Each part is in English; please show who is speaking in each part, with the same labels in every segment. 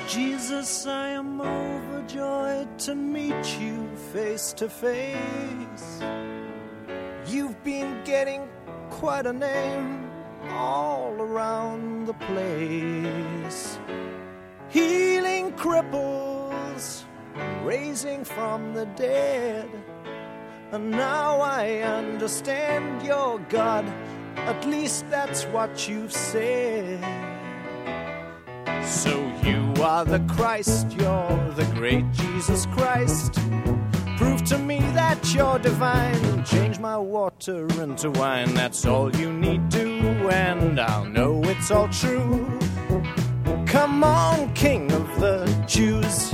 Speaker 1: Jesus, I am overjoyed to meet you face to face. You've been getting quite a name all around the place. Healing cripples, raising from the dead. And now I understand you're God, at least that's what you've said. So you are the Christ, you're the great Jesus Christ. Prove to me that you're divine. Change my water into wine. That's all you need to, and I'll know it's all true. Come on, King of the Jews.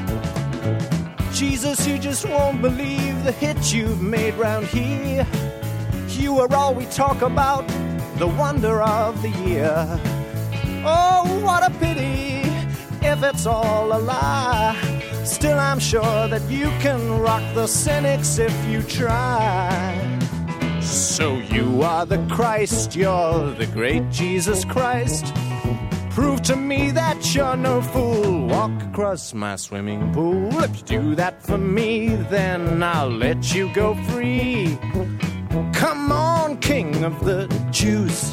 Speaker 1: Jesus, you just won't believe the hit you've made round here. You are all we talk about, the wonder of the year. Oh, what a pity if it's all a lie. Still, I'm sure that you can rock the cynics if you try. So you are the Christ, you're the great Jesus Christ. Prove to me that you're no fool. Walk across my swimming pool. If you do that for me, then I'll let you go free. Come on, King of the Jews.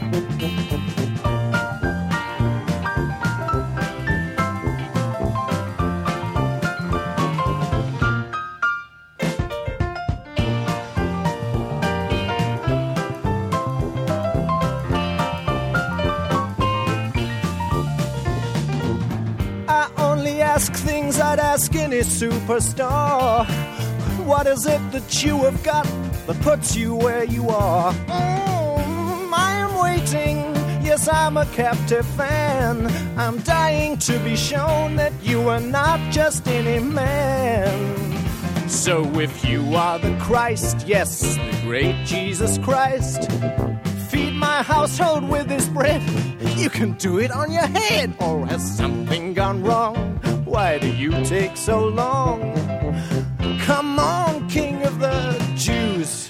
Speaker 1: Ask things I'd ask any superstar. What is it that you have got that puts you where you are? I am waiting, yes, I'm a captive fan. I'm dying to be shown that you are not just any man. So if you are the Christ, yes, the great Jesus Christ, feed my household with this bread. You can do it on your head. Or has something gone wrong? Why do you take so long? Come on, King of the Jews.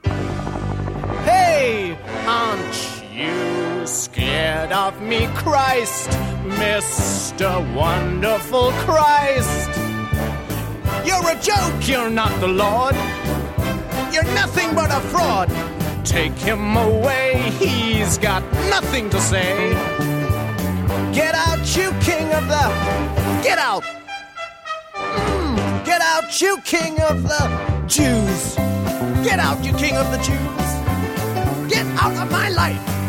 Speaker 1: Hey, aren't you scared of me, Christ? Mr. Wonderful Christ. You're a joke, you're not the Lord. You're nothing but a fraud. Take him away, he's got nothing to say. Get out, you king of the... Get out! Get out, you king of the Jews! Get out, you king of the Jews! Get out of my life!